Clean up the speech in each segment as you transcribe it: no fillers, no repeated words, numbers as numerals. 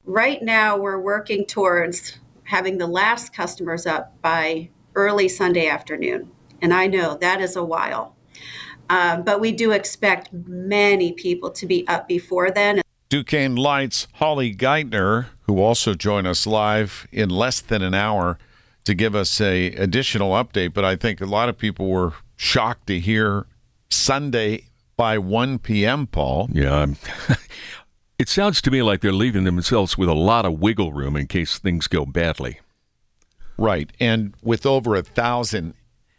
Right now, we're working towards having the last customers up by early Sunday afternoon. And I know that is a while. But we do expect many people to be up before then. Duquesne Lights' Holly Geithner, who also joined us live in less than an hour to give us a additional update. But I think a lot of people were shocked to hear Sunday by 1 p.m., Paul. Yeah, it sounds to me like they're leaving themselves with a lot of wiggle room in case things go badly. Right, and with over 1,000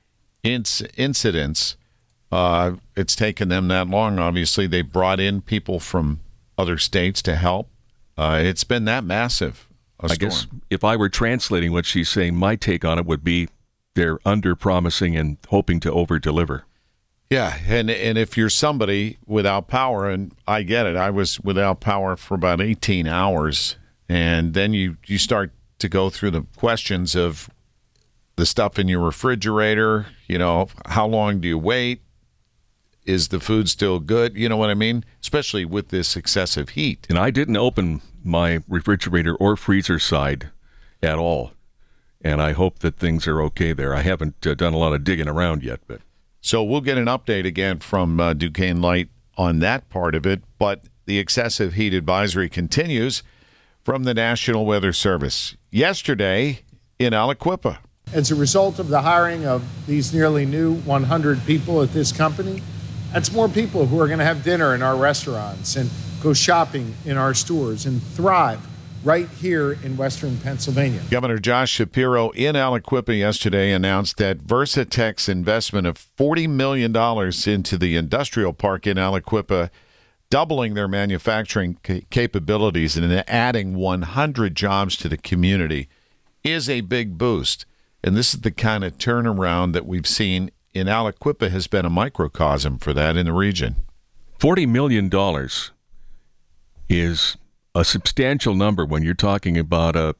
incidents, it's taken them that long. Obviously, they brought in people from other states to help. It's been that massive a storm. I guess if I were translating what she's saying, my take on it would be they're under-promising and hoping to over-deliver. Yeah, and if you're somebody without power, and I get it, I was without power for about 18 hours, and then you start to go through the questions of the stuff in your refrigerator, how long do you wait? Is the food still good? You know what I mean? Especially with this excessive heat. And I didn't open my refrigerator or freezer side at all, and I hope that things are okay there. I haven't done a lot of digging around yet, but... So we'll get an update again from Duquesne Light on that part of it, but the excessive heat advisory continues from the National Weather Service. Yesterday in Aliquippa. As a result of the hiring of these nearly new 100 people at this company, that's more people who are going to have dinner in our restaurants and go shopping in our stores and thrive right here in Western Pennsylvania. Governor Josh Shapiro in Aliquippa yesterday announced that Versatech's investment of $40 million into the industrial park in Aliquippa, doubling their manufacturing capabilities and adding 100 jobs to the community, is a big boost. And this is the kind of turnaround that we've seen in Aliquippa has been a microcosm for that in the region. $40 million is a substantial number when you're talking about an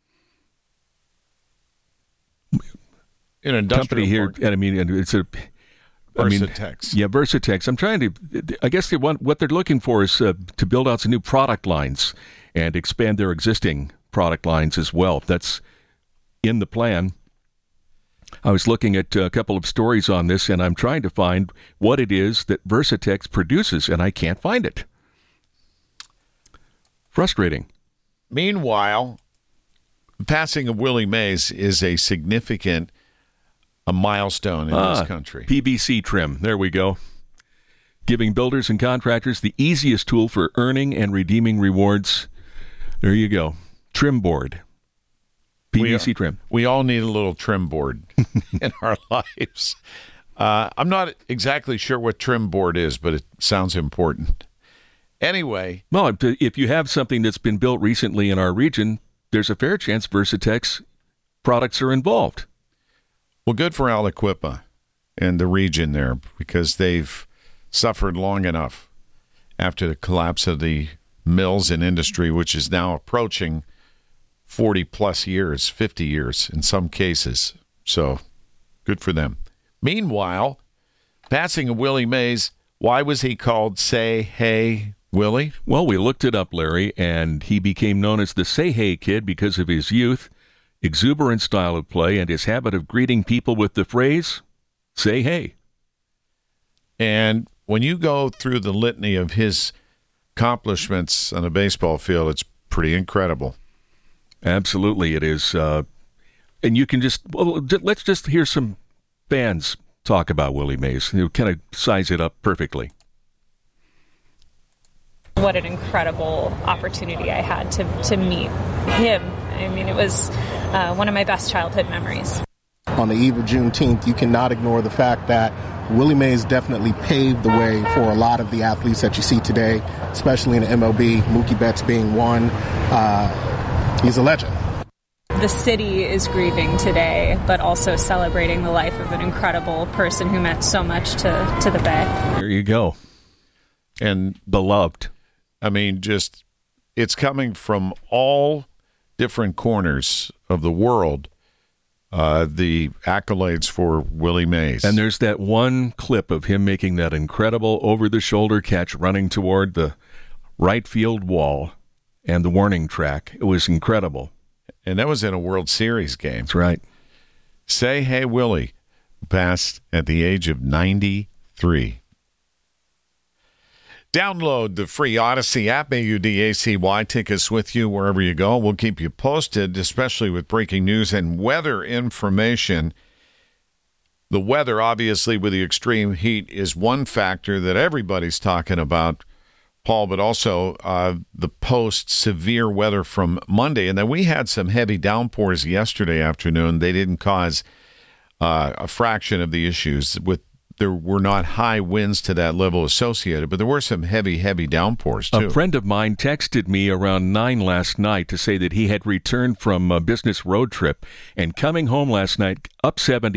industrial company here. Park. And I mean, it's a Versatex. Versatex. I'm trying to. I guess what they're looking for is to build out some new product lines and expand their existing product lines as well. That's in the plan. I was looking at a couple of stories on this, and I'm trying to find what it is that Versatex produces, and I can't find it. Frustrating. Meanwhile, the passing of Willie Mays is a significant milestone in this country. PVC trim. There we go. Giving builders and contractors the easiest tool for earning and redeeming rewards. There you go. Trim board. PVC trim. We all need a little trim board in our lives. I'm not exactly sure what trim board is, but it sounds important. Anyway. Well, if you have something that's been built recently in our region, there's a fair chance Versatex products are involved. Well, good for Aliquippa and the region there, because they've suffered long enough after the collapse of the mills and industry, which is now approaching 40-plus years, 50 years in some cases. So good for them. Meanwhile, passing of Willie Mays, why was he called Say Hey Willie? Well, we looked it up, Larry, and he became known as the Say Hey Kid because of his youth, exuberant style of play, and his habit of greeting people with the phrase, say hey. And when you go through the litany of his accomplishments on a baseball field, it's pretty incredible. Absolutely, it is. And you can let's just hear some fans talk about Willie Mays. You kind of size it up perfectly. What an incredible opportunity I had to meet him. I mean, it was one of my best childhood memories. On the eve of Juneteenth, you cannot ignore the fact that Willie Mays definitely paved the way for a lot of the athletes that you see today, especially in the MLB, Mookie Betts being one. He's a legend. The city is grieving today, but also celebrating the life of an incredible person who meant so much to the Bay. There you go. And beloved. I mean, it's coming from all different corners of the world, the accolades for Willie Mays. And there's that one clip of him making that incredible over-the-shoulder catch running toward the right field wall. and the warning track. It was incredible. And that was in a World Series game. That's right. Say Hey Willie passed at the age of 93. Download the free Odyssey app, AUDACY. Take us with you wherever you go. We'll keep you posted, especially with breaking news and weather information. The weather, obviously, with the extreme heat is one factor that everybody's talking about, Paul, but also the post-severe weather from Monday. And then we had some heavy downpours yesterday afternoon. They didn't cause a fraction of the issues. There were not high winds to that level associated, but there were some heavy downpours, too. A friend of mine texted me around 9 last night to say that he had returned from a business road trip, and coming home last night up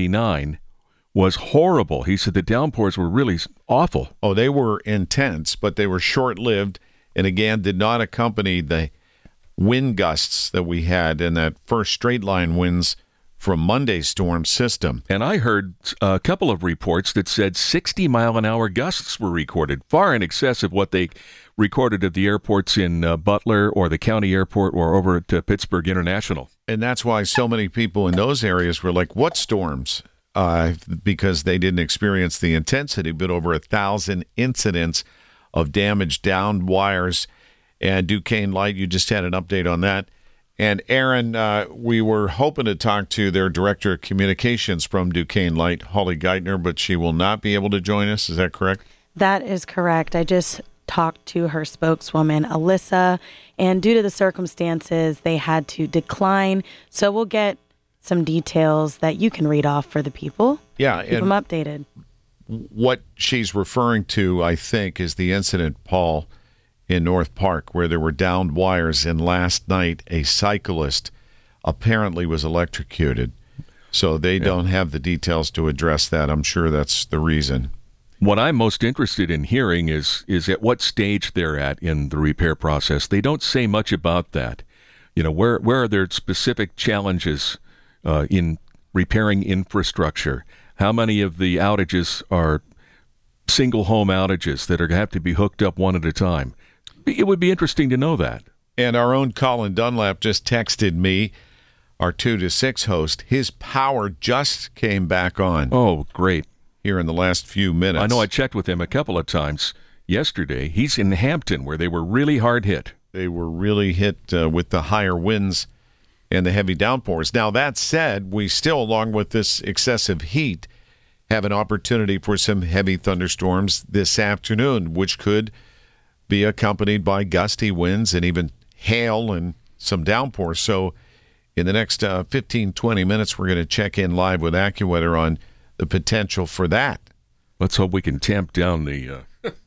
79 was horrible. He said the downpours were really awful. Oh, they were intense, but they were short-lived, and again, did not accompany the wind gusts that we had in that first straight-line winds from Monday's storm system. And I heard a couple of reports that said 60-mile-an-hour gusts were recorded, far in excess of what they recorded at the airports in Butler or the county airport or over at Pittsburgh International. And that's why so many people in those areas were like, what storms? Because they didn't experience the intensity, but over 1,000 incidents of damaged downed wires. And Duquesne Light, you just had an update on that. And Aaron, we were hoping to talk to their director of communications from Duquesne Light, Holly Geithner, but she will not be able to join us. Is that correct? That is correct. I just talked to her spokeswoman, Alyssa, and due to the circumstances, they had to decline. So we'll get some details that you can read off for the people. Yeah. Keep them updated. What she's referring to, I think, is the incident, Paul, in North Park, where there were downed wires, and last night a cyclist apparently was electrocuted. So they don't have the details to address that. I'm sure that's the reason. What I'm most interested in hearing is at what stage they're at in the repair process. They don't say much about that. You know, where are there specific challenges in repairing infrastructure? How many of the outages are single home outages that are going to have to be hooked up one at a time? It would be interesting to know that. And our own Colin Dunlap just texted me, our 2 to 6 host. His power just came back on. Oh, great. Here in the last few minutes. I know I checked with him a couple of times yesterday. He's in Hampton, where they were really hard hit. They were really hit with the higher winds and the heavy downpours. Now, that said, we still, along with this excessive heat, have an opportunity for some heavy thunderstorms this afternoon, which could be accompanied by gusty winds and even hail and some downpours. So in the next 15, 20 minutes, we're going to check in live with AccuWeather on the potential for that. Let's hope we can tamp down the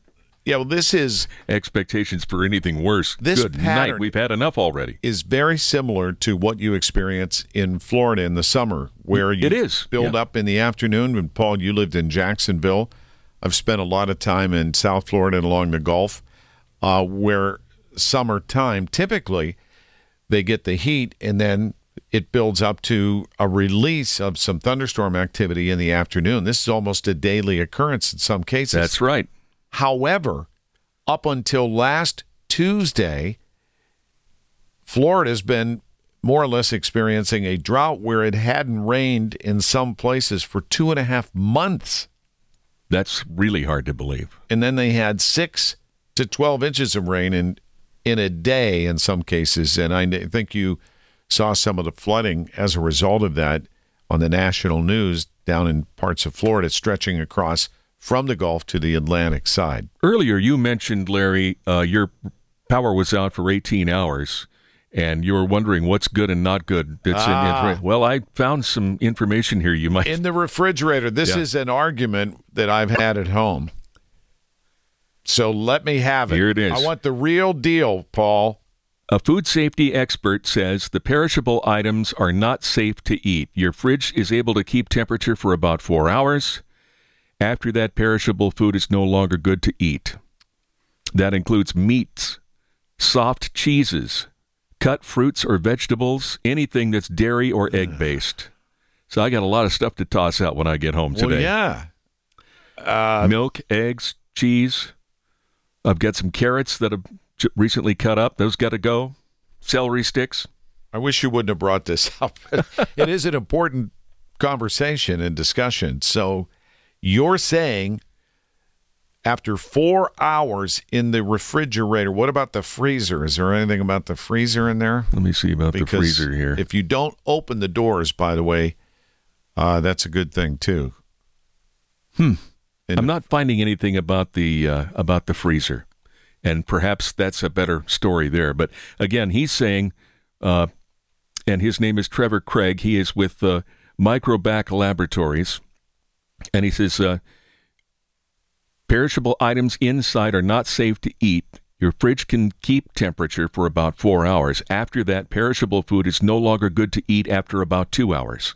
this is expectations for anything worse. This Good night. We've had enough already. Is very similar to what you experience in Florida in the summer, where you build up in the afternoon. And Paul, you lived in Jacksonville. I've spent a lot of time in South Florida and along the Gulf, where summertime, typically, they get the heat and then it builds up to a release of some thunderstorm activity in the afternoon. This is almost a daily occurrence in some cases. That's right. However, up until last Tuesday, Florida's been more or less experiencing a drought where it hadn't rained in some places for 2.5 months. That's really hard to believe. And then they had 6 to 12 inches of rain in a day in some cases. And I think you saw some of the flooding as a result of that on the national news down in parts of Florida, stretching across from the Gulf to the Atlantic side. Earlier, you mentioned, Larry, your power was out for 18 hours, and you were wondering what's good and not good. Well, I found some information here you might... In the refrigerator. This is an argument that I've had at home. So let me have it. Here it is. I want the real deal, Paul. A food safety expert says the perishable items are not safe to eat. Your fridge is able to keep temperature for about 4 hours. After that, perishable food is no longer good to eat. That includes meats, soft cheeses, cut fruits or vegetables, anything that's dairy or egg-based. So I got a lot of stuff to toss out when I get home today. Well, yeah. Milk, eggs, cheese. I've got some carrots that have recently cut up, those got to go. Celery sticks. I wish you wouldn't have brought this up. It is an important conversation and discussion. So you're saying after 4 hours in the refrigerator, what about the freezer? Is there anything about the freezer in there? Let me see about the freezer here. If you don't open the doors, by the way, that's a good thing too. I'm not finding anything about the freezer, and perhaps that's a better story there. But again, he's saying, and his name is Trevor Craig. He is with Microbac Laboratories, and he says perishable items inside are not safe to eat. Your fridge can keep temperature for about 4 hours. After that, perishable food is no longer good to eat after about 2 hours.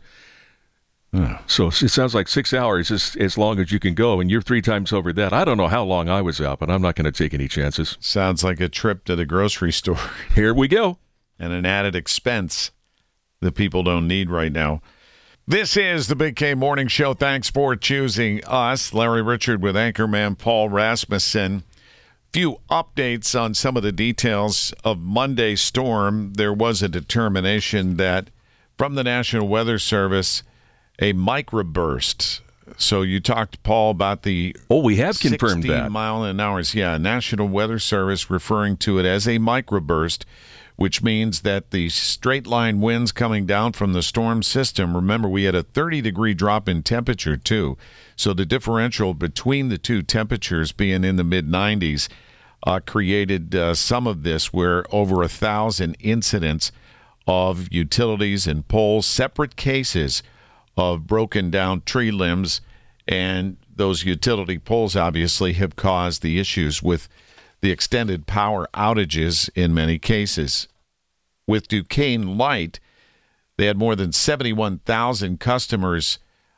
So it sounds like 6 hours is as long as you can go, and you're 3 times over that. I don't know how long I was out, but I'm not going to take any chances. Sounds like a trip to the grocery store. Here we go. And an added expense that people don't need right now. This is the Big K Morning Show. Thanks for choosing us. Larry Richard with anchorman Paul Rasmussen. Few updates on some of the details of Monday's storm. There was a determination that from the National Weather Service, a microburst. So you talked, Paul, about the we have confirmed 16 that. mile an hour. Yeah, National Weather Service referring to it as a microburst, which means that the straight line winds coming down from the storm system, remember we had a 30-degree drop in temperature too, so the differential between the two temperatures being in the mid-90s created some of this, where over 1,000 incidents of utilities and poles, separate cases of broken down tree limbs, and those utility poles obviously have caused the issues with the extended power outages in many cases. With Duquesne Light, they had more than 71,000 customers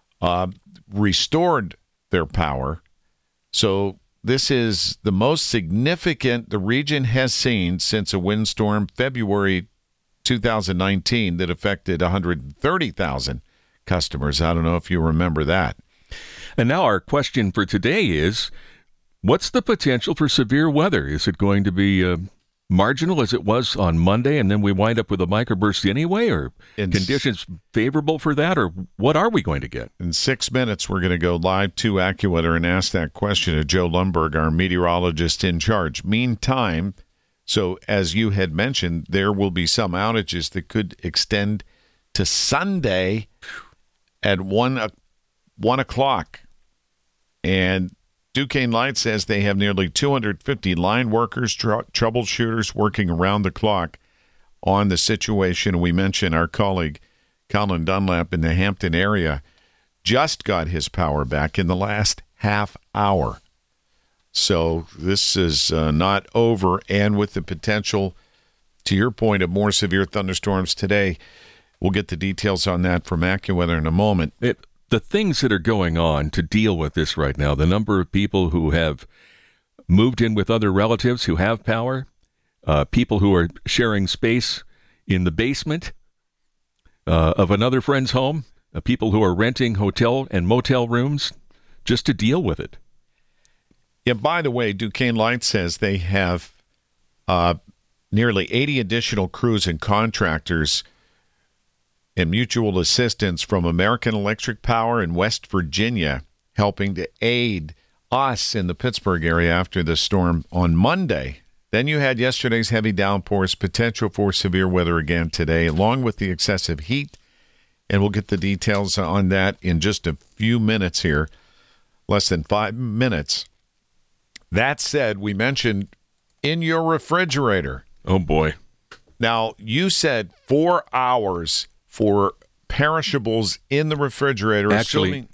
restored their power. So this is the most significant the region has seen since a windstorm February 2019 that affected 130,000 customers. I don't know if you remember that. And now our question for today is, what's the potential for severe weather? Is it going to be marginal as it was on Monday, and then we wind up with a microburst anyway, or conditions favorable for that, or what are we going to get? In 6 minutes, we're going to go live to AccuWeather and ask that question to Joe Lundberg, our meteorologist in charge. Meantime, so as you had mentioned, there will be some outages that could extend to Sunday at 1 o'clock. And Duquesne Light says they have nearly 250 line workers, troubleshooters working around the clock on the situation. We mentioned our colleague Colin Dunlap in the Hampton area just got his power back in the last half hour. So this is not over, and with the potential, to your point, of more severe thunderstorms today. We'll get the details on that from AccuWeather in a moment. The things that are going on to deal with this right now, the number of people who have moved in with other relatives who have power, people who are sharing space in the basement of another friend's home, people who are renting hotel and motel rooms just to deal with it. Yeah, by the way, Duquesne Light says they have nearly 80 additional crews and contractors and mutual assistance from American Electric Power in West Virginia, helping to aid us in the Pittsburgh area after the storm on Monday. Then you had yesterday's heavy downpours, potential for severe weather again today, along with the excessive heat. And we'll get the details on that in just a few minutes here, less than 5 minutes. That said, we mentioned in your refrigerator. Oh, boy. Now, you said 4 hours for perishables in the refrigerator. Actually,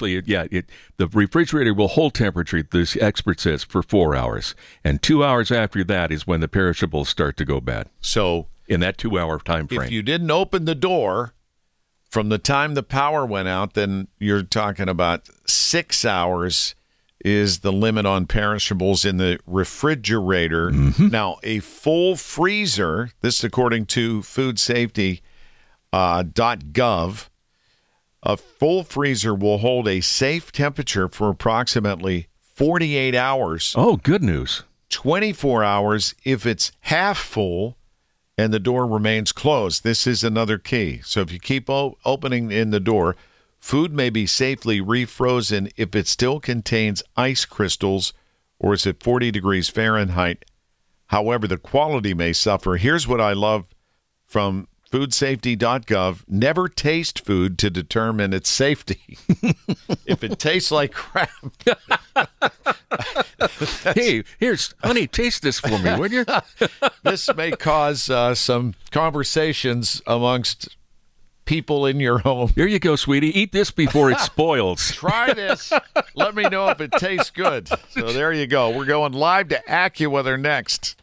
the refrigerator will hold temperature, this expert says, for 4 hours. And 2 hours after that is when the perishables start to go bad. So in that 2 hour time frame. If you didn't open the door from the time the power went out, then you're talking about 6 hours is the limit on perishables in the refrigerator. Mm-hmm. Now, a full freezer, this is according to Food Safety .gov, a full freezer will hold a safe temperature for approximately 48 hours. Oh, good news. 24 hours if it's half full and the door remains closed. This is another key. So if you keep opening in the door, food may be safely refrozen if it still contains ice crystals or is at 40 degrees Fahrenheit. However, the quality may suffer. Here's what I love from foodsafety.gov. Never taste food to determine its safety. If it tastes like crap. Hey, here's, honey, taste this for me, would you? This may cause some conversations amongst people in your home. Here you go, sweetie. Eat this before it spoils. Try this. Let me know if it tastes good. So there you go. We're going live to AccuWeather next.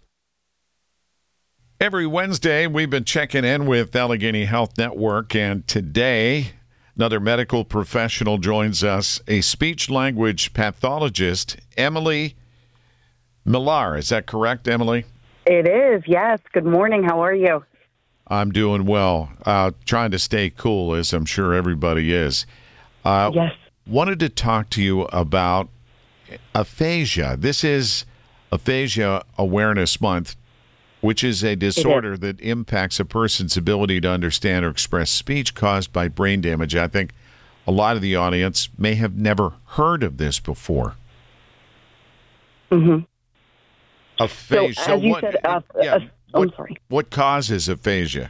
Every Wednesday, we've been checking in with Allegheny Health Network, and today, another medical professional joins us, a speech-language pathologist, Emily Millar. Is that correct, Emily? It is, yes. Good morning. How are you? I'm doing well. Trying to stay cool, as I'm sure everybody is. Yes. Wanted to talk to you about aphasia. This is Aphasia Awareness Month, which is a disorder that impacts a person's ability to understand or express speech caused by brain damage. I think a lot of the audience may have never heard of this before. Mm-hmm. Aphasia. So, as you said, I'm sorry. What causes aphasia?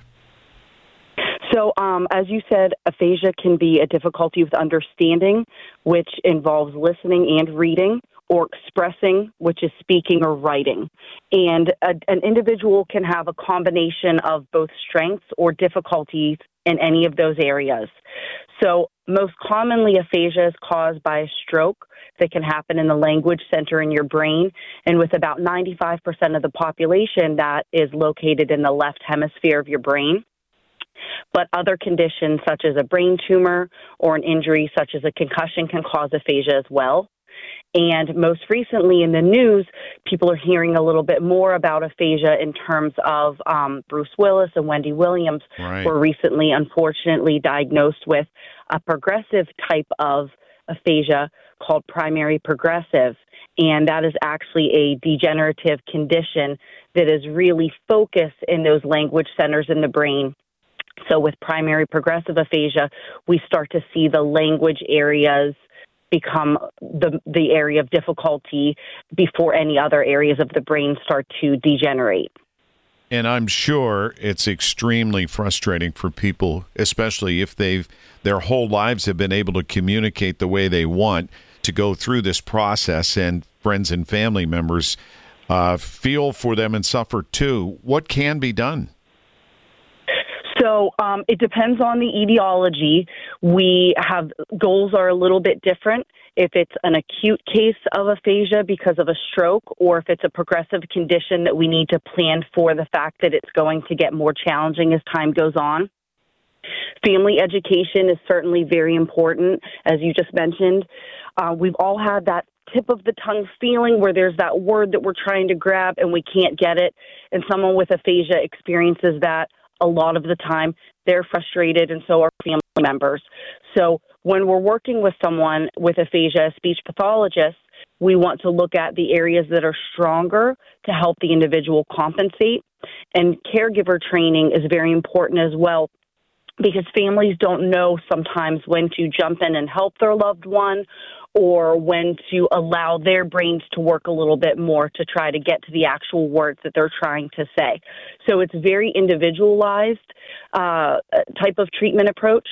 So, as you said, aphasia can be a difficulty with understanding, which involves listening and reading, or expressing, which is speaking or writing. And an individual can have a combination of both strengths or difficulties in any of those areas. So most commonly, aphasia is caused by a stroke that can happen in the language center in your brain. And with about 95% of the population, that is located in the left hemisphere of your brain. But other conditions such as a brain tumor or an injury such as a concussion can cause aphasia as well. And most recently in the news, people are hearing a little bit more about aphasia in terms of Bruce Willis and Wendy Williams were recently, unfortunately, diagnosed with a progressive type of aphasia called primary progressive. And that is actually a degenerative condition that is really focused in those language centers in the brain. So with primary progressive aphasia, we start to see the language areas become the area of difficulty before any other areas of the brain start to degenerate. And I'm sure it's extremely frustrating for people, especially if their whole lives have been able to communicate the way they want, to go through this process, and friends and family members feel for them and suffer too. What can be done? So it depends on the etiology. We have goals are a little bit different. If it's an acute case of aphasia because of a stroke, or if it's a progressive condition that we need to plan for the fact that it's going to get more challenging as time goes on. Family education is certainly very important, as you just mentioned. We've all had that tip of the tongue feeling where there's that word that we're trying to grab and we can't get it. And someone with aphasia experiences that a lot of the time. They're frustrated, and so are family members. So when we're working with someone with aphasia, a speech pathologist, we want to look at the areas that are stronger to help the individual compensate. And caregiver training is very important as well, because families don't know sometimes when to jump in and help their loved one, or when to allow their brains to work a little bit more to try to get to the actual words that they're trying to say. So it's very individualized type of treatment approach.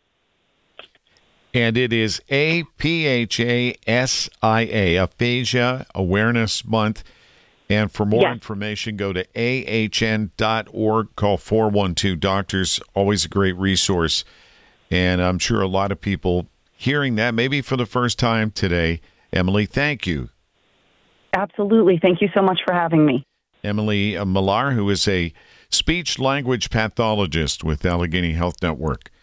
And it is APHASIA, Aphasia Awareness Month. And for more information, go to ahn.org, call 412-DOCTORS. Always a great resource. And I'm sure a lot of people hearing that maybe for the first time today. Emily, thank you. Absolutely. Thank you so much for having me. Emily Millar, who is a speech-language pathologist with Allegheny Health Network.